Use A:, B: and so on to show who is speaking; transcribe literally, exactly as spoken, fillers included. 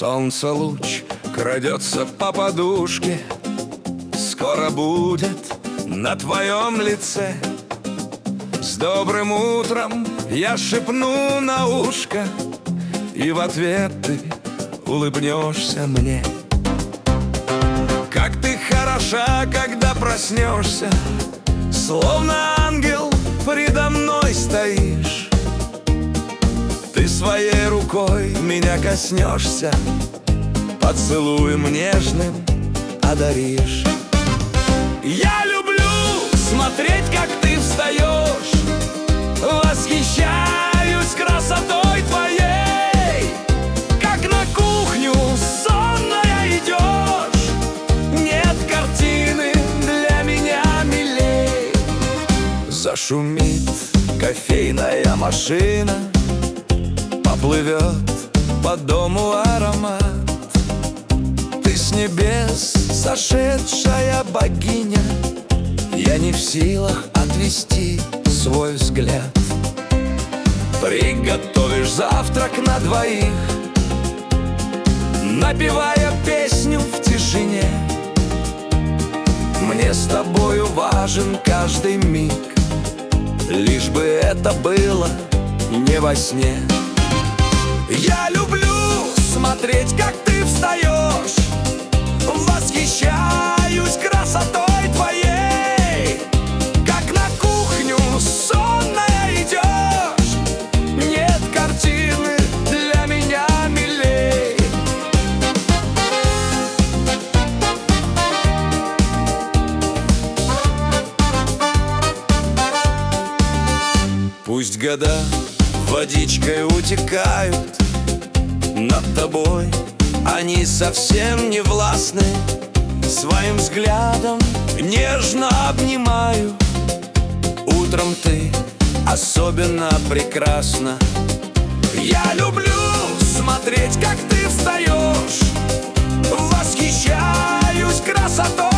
A: Солнце луч крадется по подушке, скоро будет на твоем лице. С добрым утром я шепну на ушко, и в ответ ты улыбнешься мне. Как ты хороша, когда проснешься, словно ангел предо мной стоишь. Ты своей рукой меня коснешься, поцелуем нежным одаришь. Я люблю смотреть, как ты встаешь, восхищаюсь красотой твоей. Как на кухню сонная идешь, нет картины для меня милей. Зашумит кофейная машина, поплывет по дому аромат. Ты с небес сошедшая богиня, я не в силах отвести свой взгляд. Приготовишь завтрак на двоих, напевая песню в тишине. Мне с тобою важен каждый миг, лишь бы это было не во сне. Я люблю смотреть, как ты встаешь, восхищаюсь красотой твоей. Как на кухню сонная идешь, нет картины для меня милей. Пусть года водичкой утекают, над тобой они совсем не властны. Своим взглядом нежно обнимаю. Утром ты особенно прекрасна. Я люблю смотреть, как ты встаешь, восхищаюсь красотой